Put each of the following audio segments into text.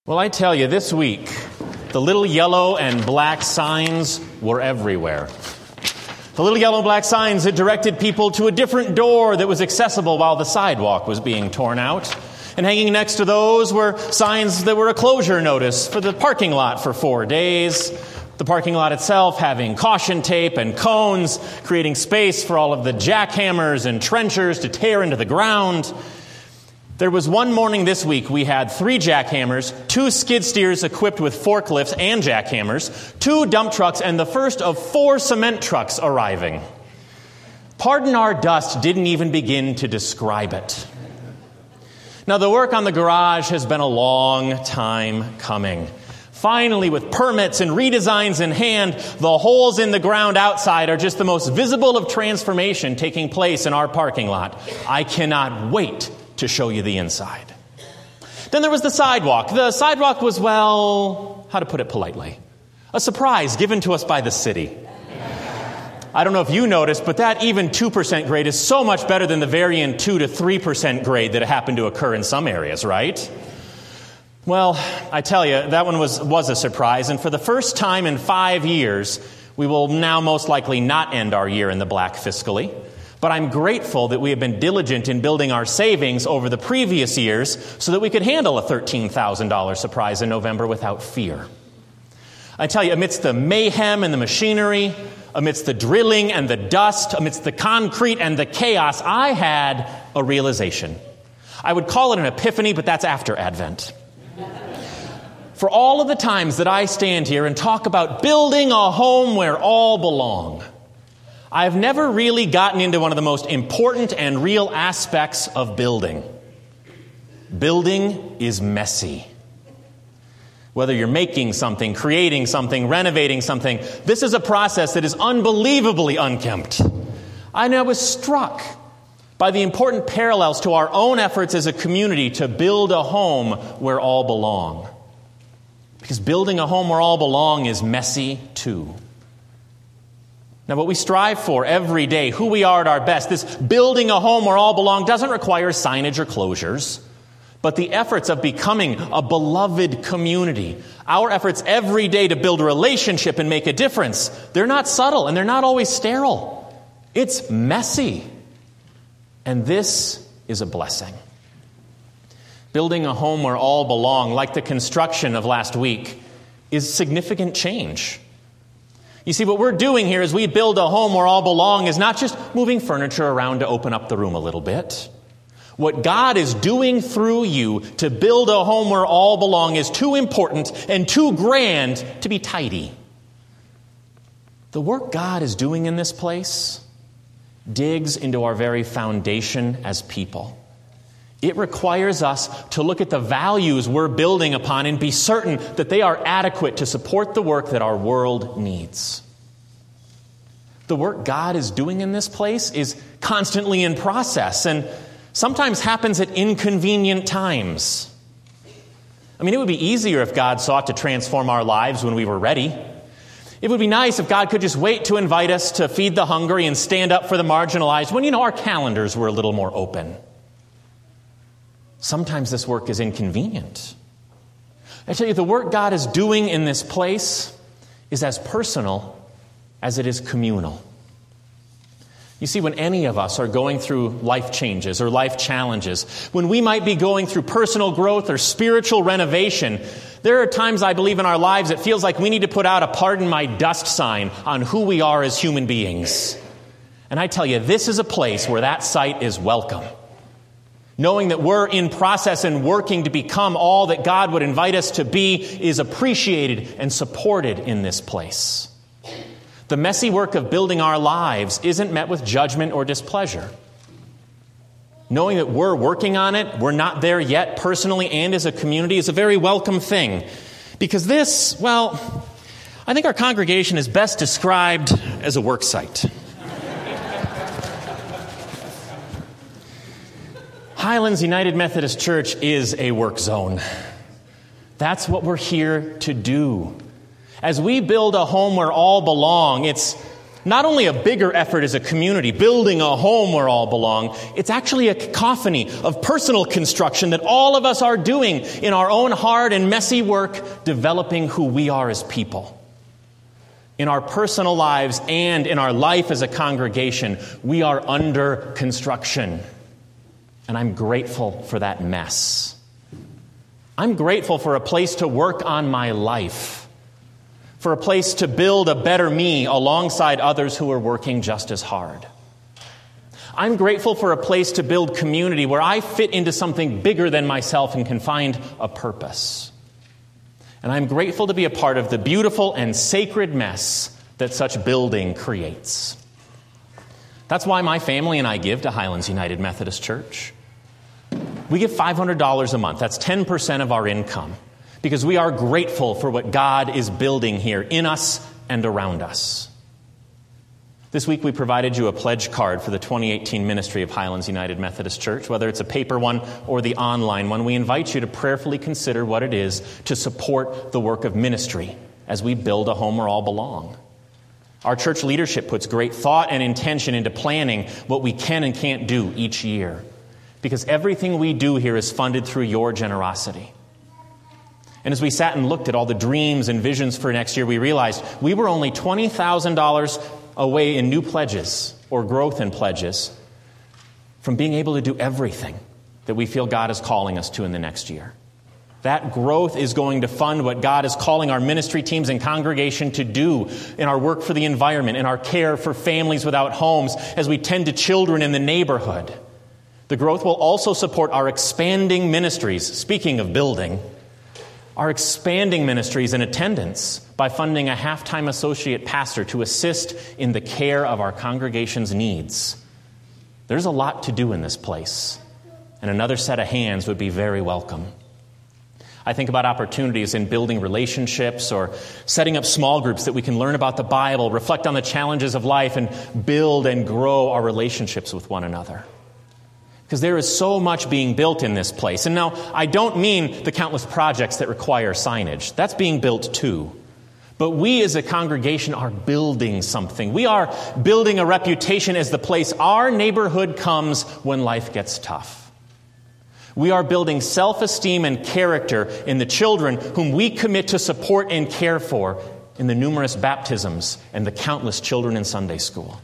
Well, I tell you, this week, the little yellow and black signs were everywhere. The little yellow and black signs had directed people to a different door that was accessible while the sidewalk was being torn out. And hanging next to those were signs that were a closure notice for the parking lot for 4 days. The parking lot itself having caution tape and cones, creating space for all of the jackhammers and trenchers to tear into the ground. There was one morning this week we had 3 jackhammers, 2 skid steers equipped with forklifts and jackhammers, 2 dump trucks, and the first of 4 cement trucks arriving. Pardon our dust didn't even begin to describe it. Now, the work on the garage has been a long time coming. Finally, with permits and redesigns in hand, the holes in the ground outside are just the most visible of transformation taking place in our parking lot. I cannot wait to show you the inside. Then there was the sidewalk. The sidewalk was, well, how to put it politely, a surprise given to us by the city. I don't know if you noticed, but that even 2% grade is so much better than the varying 2 to 3% grade that happened to occur in some areas, right? Well, I tell you, that one was a surprise, and for the first time in 5 years, we will now most likely not end our year in the black fiscally. But I'm grateful that we have been diligent in building our savings over the previous years so that we could handle a $13,000 surprise in November without fear. I tell you, amidst the mayhem and the machinery, amidst the drilling and the dust, amidst the concrete and the chaos, I had a realization. I would call it an epiphany, but that's after Advent. For all of the times that I stand here and talk about building a home where all belong, I've never really gotten into one of the most important and real aspects of building. Building is messy. Whether you're making something, creating something, renovating something, this is a process that is unbelievably unkempt. I was struck by the important parallels to our own efforts as a community to build a home where all belong. Because building a home where all belong is messy too. Now, what we strive for every day, who we are at our best, this building a home where all belong doesn't require signage or closures, but the efforts of becoming a beloved community, our efforts every day to build a relationship and make a difference, they're not subtle and they're not always sterile. It's messy. And this is a blessing. Building a home where all belong, like the construction of last week, is significant change. You see, what we're doing here as we build a home where all belong is not just moving furniture around to open up the room a little bit. What God is doing through you to build a home where all belong is too important and too grand to be tidy. The work God is doing in this place digs into our very foundation as people. It requires us to look at the values we're building upon and be certain that they are adequate to support the work that our world needs. The work God is doing in this place is constantly in process and sometimes happens at inconvenient times. I mean, it would be easier if God sought to transform our lives when we were ready. It would be nice if God could just wait to invite us to feed the hungry and stand up for the marginalized when, our calendars were a little more open. Sometimes this work is inconvenient. I tell you, the work God is doing in this place is as personal as it is communal. You see, when any of us are going through life changes or life challenges, when we might be going through personal growth or spiritual renovation, there are times, I believe, in our lives it feels like we need to put out a pardon my dust sign on who we are as human beings. And I tell you, this is a place where that sight is welcome. Knowing that we're in process and working to become all that God would invite us to be is appreciated and supported in this place. The messy work of building our lives isn't met with judgment or displeasure. Knowing that we're working on it, we're not there yet personally and as a community, is a very welcome thing. Because this, I think our congregation is best described as a work site. Highlands United Methodist Church is a work zone. That's what we're here to do. As we build a home where all belong, it's not only a bigger effort as a community, building a home where all belong, it's actually a cacophony of personal construction that all of us are doing in our own hard and messy work, developing who we are as people. In our personal lives and in our life as a congregation, we are under construction. And I'm grateful for that mess. I'm grateful for a place to work on my life, for a place to build a better me alongside others who are working just as hard. I'm grateful for a place to build community where I fit into something bigger than myself and can find a purpose. And I'm grateful to be a part of the beautiful and sacred mess that such building creates. That's why my family and I give to Highlands United Methodist Church. We give $500 a month. That's 10% of our income, because we are grateful for what God is building here in us and around us. This week we provided you a pledge card for the 2018 ministry of Highlands United Methodist Church. Whether it's a paper one or the online one, we invite you to prayerfully consider what it is to support the work of ministry as we build a home where all belong. Our church leadership puts great thought and intention into planning what we can and can't do each year, because everything we do here is funded through your generosity. And as we sat and looked at all the dreams and visions for next year, we realized we were only $20,000 away in new pledges or growth in pledges from being able to do everything that we feel God is calling us to in the next year. That growth is going to fund what God is calling our ministry teams and congregation to do in our work for the environment, in our care for families without homes, as we tend to children in the neighborhood. The growth will also support our expanding ministries, speaking of building, our expanding ministries in attendance by funding a half-time associate pastor to assist in the care of our congregation's needs. There's a lot to do in this place, and another set of hands would be very welcome. I think about opportunities in building relationships or setting up small groups that we can learn about the Bible, reflect on the challenges of life, and build and grow our relationships with one another. Because there is so much being built in this place. And now, I don't mean the countless projects that require signage. That's being built too. But we as a congregation are building something. We are building a reputation as the place our neighborhood comes when life gets tough. We are building self-esteem and character in the children whom we commit to support and care for in the numerous baptisms and the countless children in Sunday school.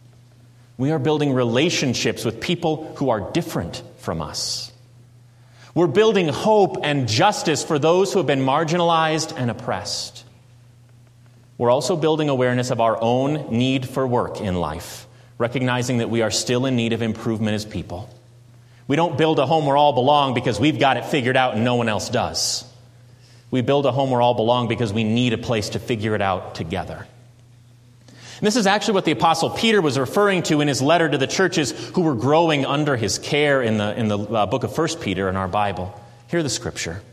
We are building relationships with people who are different from us. We're building hope and justice for those who have been marginalized and oppressed. We're also building awareness of our own need for work in life, recognizing that we are still in need of improvement as people. We don't build a home where all belong because we've got it figured out and no one else does. We build a home where all belong because we need a place to figure it out together. And this is actually what the Apostle Peter was referring to in his letter to the churches who were growing under his care in the book of 1 Peter in our Bible. Hear the scripture.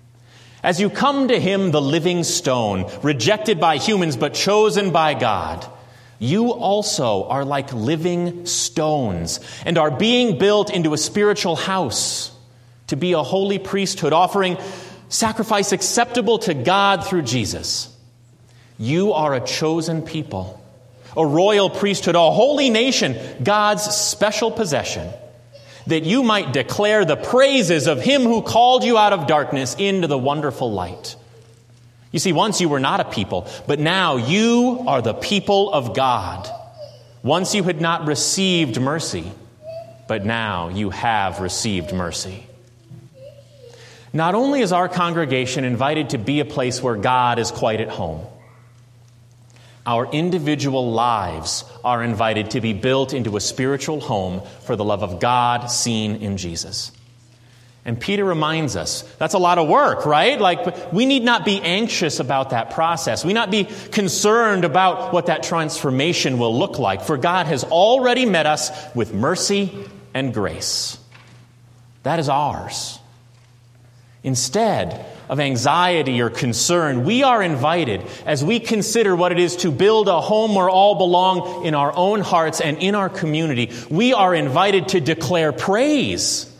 As you come to him, the living stone, rejected by humans but chosen by God, you also are like living stones and are being built into a spiritual house to be a holy priesthood, offering sacrifice acceptable to God through Jesus. You are a chosen people, a royal priesthood, a holy nation, God's special possession, that you might declare the praises of him who called you out of darkness into the wonderful light. You see, once you were not a people, but now you are the people of God. Once you had not received mercy, but now you have received mercy. Not only is our congregation invited to be a place where God is quite at home, our individual lives are invited to be built into a spiritual home for the love of God seen in Jesus. And Peter reminds us, that's a lot of work, right? Like, we need not be anxious about that process. We not be concerned about what that transformation will look like, for God has already met us with mercy and grace. That is ours. Instead of anxiety or concern, we are invited, as we consider what it is to build a home where all belong in our own hearts and in our community, we are invited to declare praise.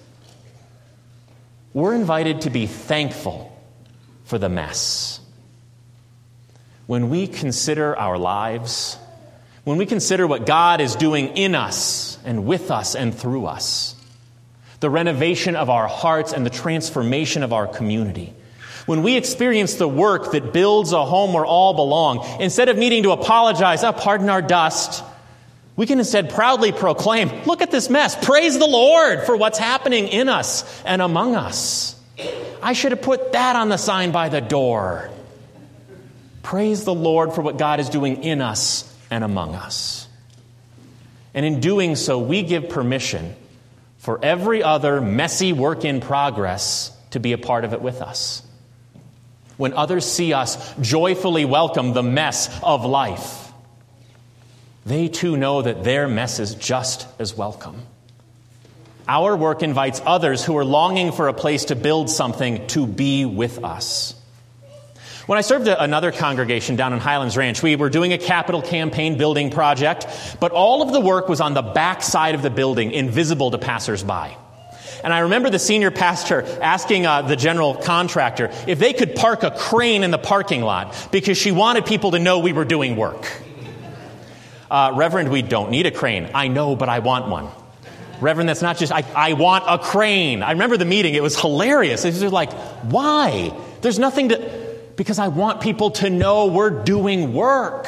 We're invited to be thankful for the mess. When we consider our lives, when we consider what God is doing in us and with us and through us, the renovation of our hearts and the transformation of our community, when we experience the work that builds a home where all belong, instead of needing to apologize, pardon our dust, we can instead proudly proclaim, look at this mess. Praise the Lord for what's happening in us and among us. I should have put that on the sign by the door. Praise the Lord for what God is doing in us and among us. And in doing so, we give permission for every other messy work in progress to be a part of it with us. When others see us joyfully welcome the mess of life, they too know that their mess is just as welcome. Our work invites others who are longing for a place to build something to be with us. When I served another congregation down in Highlands Ranch, we were doing a capital campaign building project, but all of the work was on the back side of the building, invisible to passersby. And I remember the senior pastor asking the general contractor if they could park a crane in the parking lot because she wanted people to know we were doing work. Reverend, we don't need a crane. I know, but I want one. Reverend, that's not just, I want a crane. I remember the meeting. It was hilarious. It was like, why? There's nothing to... Because I want people to know we're doing work.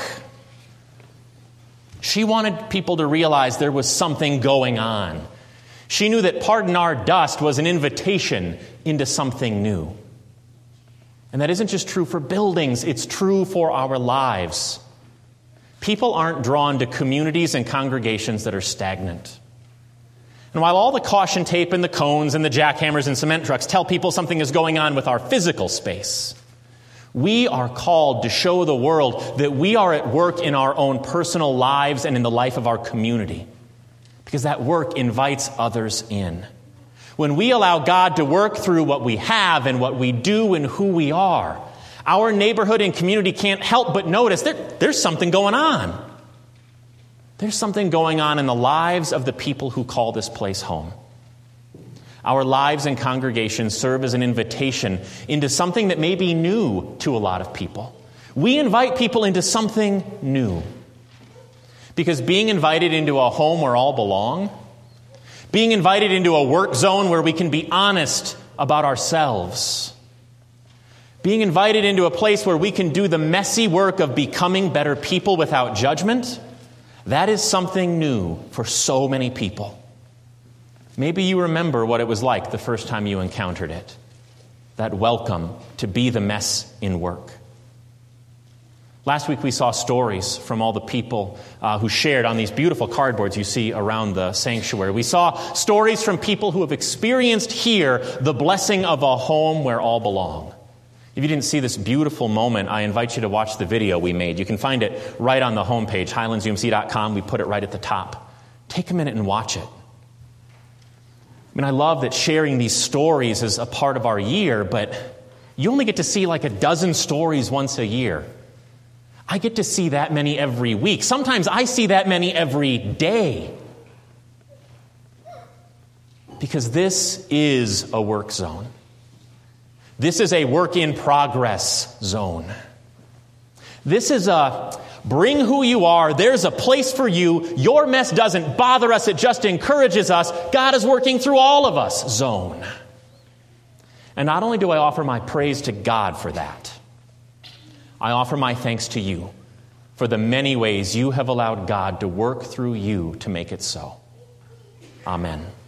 She wanted people to realize there was something going on. She knew that pardon our dust was an invitation into something new. And that isn't just true for buildings, it's true for our lives. People aren't drawn to communities and congregations that are stagnant. And while all the caution tape and the cones and the jackhammers and cement trucks tell people something is going on with our physical space, we are called to show the world that we are at work in our own personal lives and in the life of our community, because that work invites others in. When we allow God to work through what we have and what we do and who we are, our neighborhood and community can't help but notice there's something going on. There's something going on in the lives of the people who call this place home. Our lives and congregations serve as an invitation into something that may be new to a lot of people. We invite people into something new. Because being invited into a home where all belong, being invited into a work zone where we can be honest about ourselves, being invited into a place where we can do the messy work of becoming better people without judgment, that is something new for so many people. Maybe you remember what it was like the first time you encountered it. That welcome to be the mess in work. Last week we saw stories from all the people who shared on these beautiful cardboards you see around the sanctuary. We saw stories from people who have experienced here the blessing of a home where all belong. If you didn't see this beautiful moment, I invite you to watch the video we made. You can find it right on the homepage, highlandsumc.com. We put it right at the top. Take a minute and watch it. I mean, I love that sharing these stories is a part of our year, but you only get to see like a dozen stories once a year. I get to see that many every week. Sometimes I see that many every day. Because this is a work zone. This is a work in progress zone. This is a bring who you are. There's a place for you. Your mess doesn't bother us. It just encourages us. God is working through all of us zone. And not only do I offer my praise to God for that, I offer my thanks to you for the many ways you have allowed God to work through you to make it so. Amen.